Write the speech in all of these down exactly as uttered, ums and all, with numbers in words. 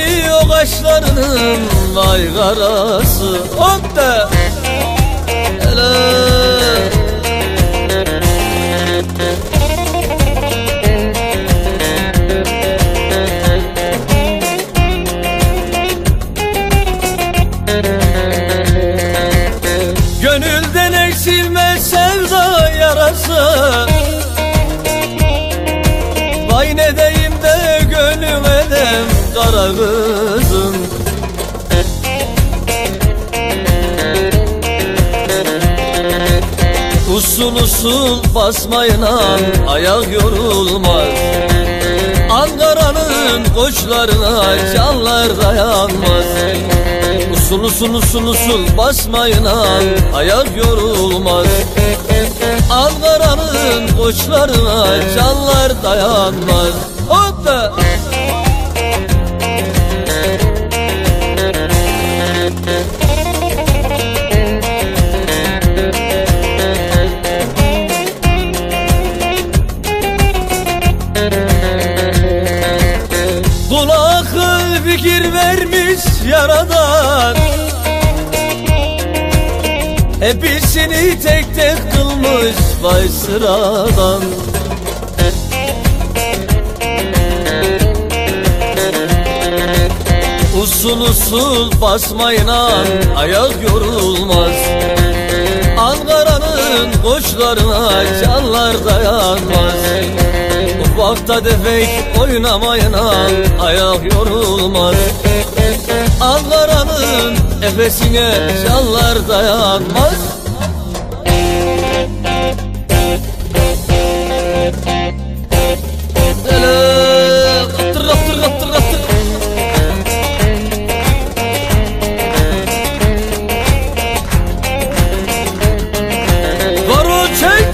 o kaşlarının vay karası. Hop da hele. Gönülden eksilmez sevda yarası. Vay ne deyim de gönlüm edem kara kızım. Usul usul basmayla ayak yorulmaz. Ankara'nın koçlarına canlar dayanmaz. Usul usul usul usul basmayla ayak yorulmaz. Ankara'nın koçlarına canlar dayanmaz. Hop da kulaklı fikir vermiş yaradan, hepsini tek tek kılmış vay sıradan. Usul usul basmayla ayak yorulmaz. Ankara'nın koçlarına canlar dayanmaz. Ufakta tefek oynamayla ayak yorulmaz. Ankara'nın efesine canlar dayanmaz. Hele kaptır kaptır kaptır kaptır. Var o çek.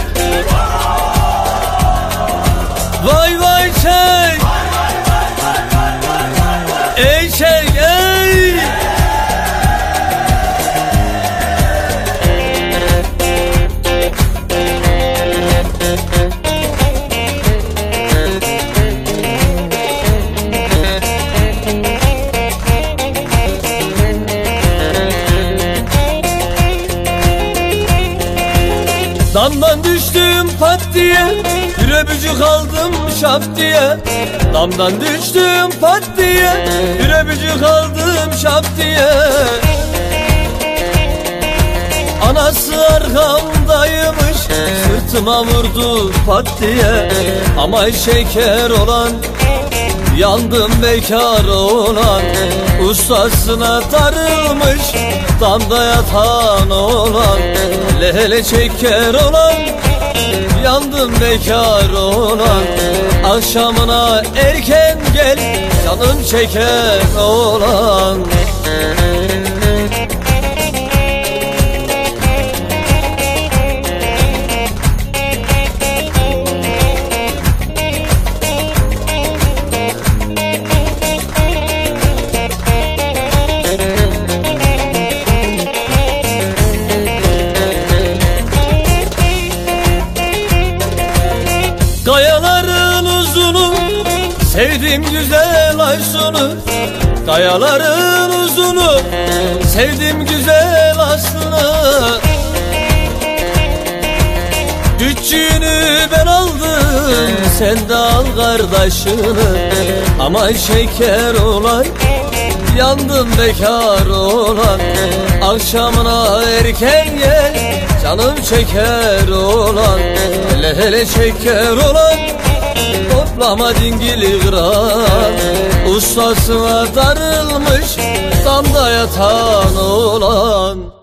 Vay vay çek. Ey çek ey. Damdan düştüm pat diye, bir öpücük aldım şap diye. Damdan düştüm pat diye, bir öpücük aldım şap diye. Anası arkamdaymış, sırtıma vurdu pat diye. Ama şeker olan, yandım bekar olan. Ustasına darılmış, damda yatan olan. Lehele şeker olan, yandım bekar olan. Akşamına erken gel, canım şeker olan. Kayaların uzunu, sevdim güzel Aysun'u. Kayaların uzunu, sevdim güzel Aslı'nı. Küçüğünü ben aldım, sen de al kardeşini. Ama şeker olan, yandım bekar olan. Akşamına erken gel, canım şeker olan. Hele hele şeker olan, toplama dingili kıran. Ustasına darılmış, damda yatan olan.